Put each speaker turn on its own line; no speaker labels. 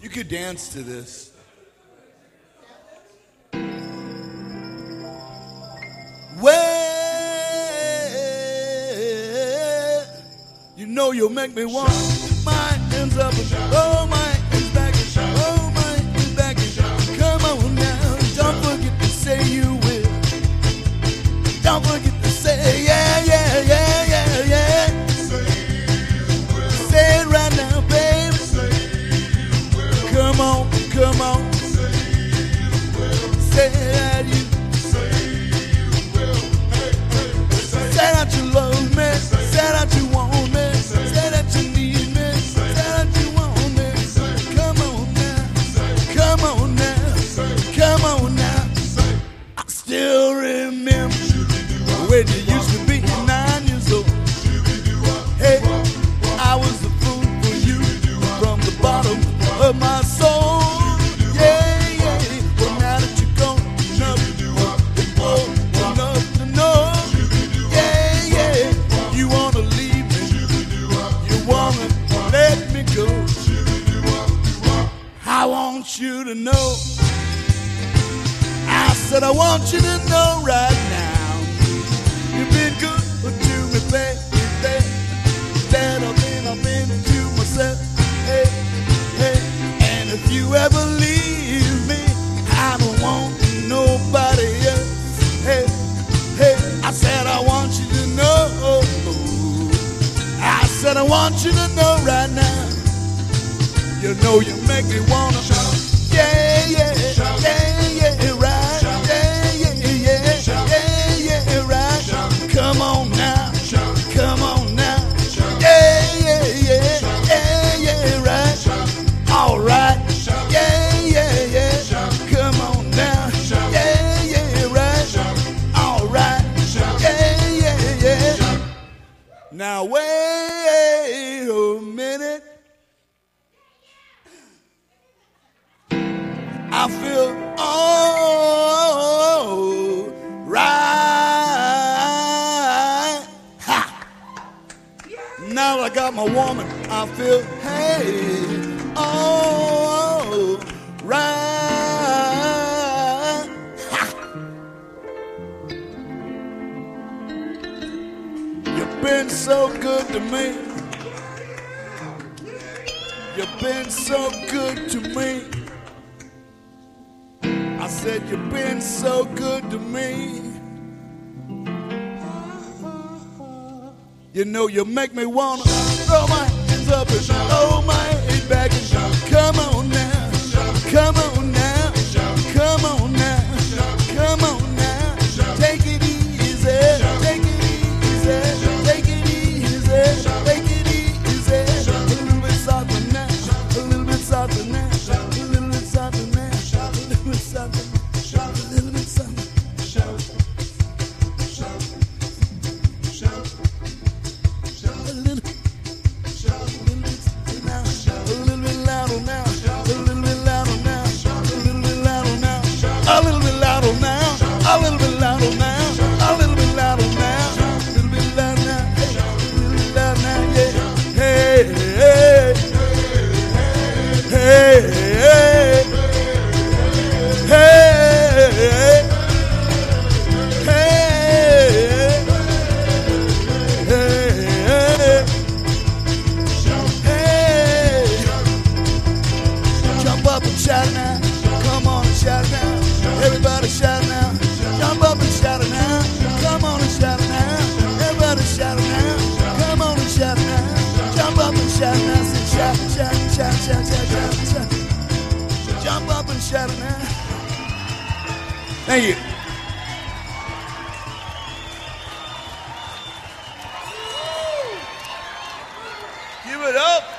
You could dance to this. Well, you know you'll make me want my hands up and oh my hands back and oh my hands back and come on now. Don't forget to say you will. Don't forget to say yeah, yeah, yeah, yeah, yeah. Say you will. Say it right now, baby. Say you will. Come on, come on. Say you will. Say that you. Say that you love me, say that you want me, say that you need me, say that you want me. Come on now, come on now, come on now. I still remember when you used to be 9 years old. Hey, I was a fool for you from the bottom of my soul. Yeah, yeah, but now that you're gone, enough to know. You wanna leave me, you wanna let me go. I want you to know, I said I want you to know right now. You've been good to me, baby. That I've been to myself. Hey, hey. And if you ever leave me, I don't want nobody else. Hey, hey. I said I want you to know. I said I want you to know right now. You know you make me wanna shout. Yeah, yeah, shout. Yeah, yeah, right. Shout. Yeah, yeah, yeah, shout. Yeah, yeah, right. Shout. Come on now, shout. Come on now. Shout. Yeah, yeah, yeah, shout. Yeah, yeah, right. Shout. All right. Shout. Yeah, yeah, yeah. Shout. Come on now. Shout. Yeah, yeah, right. Shout. All right. Shout. Yeah, yeah, yeah. Shout. Now wait a minute. I feel alright. Ha! Now I got my woman. I feel hey alright. Ha! You've been so good to me. You've been so good to me. I said you've been so good to me. You know you make me wanna throw my hands up and throw my head back and come on now, come on now, come on now, come on now. Take it easy, take it easy, take it easy, take it easy. A little bit softer now, a little bit softer now, a little bit softer now. Something, shout a little bit something, shout, shout, shout, shout a little bit now, a little bit louder now, a little bit louder now, a little bit louder now, a little bit louder now, a little bit louder now, a little bit louder now, a little bit louder now, a little bit louder now, yeah, hey, hey, hey, hey. Hey, hey, hey, hey, jump up and shout now. Come on and shout now. Everybody shout now. Jump up and shout it now. Come on and shout it now. Everybody shout it now. Come on and shout it now. Jump up and shout now. Say shout, shout, shout, shout, shout, shout, shout. Jump up and shout it now. Thank you. Give it up.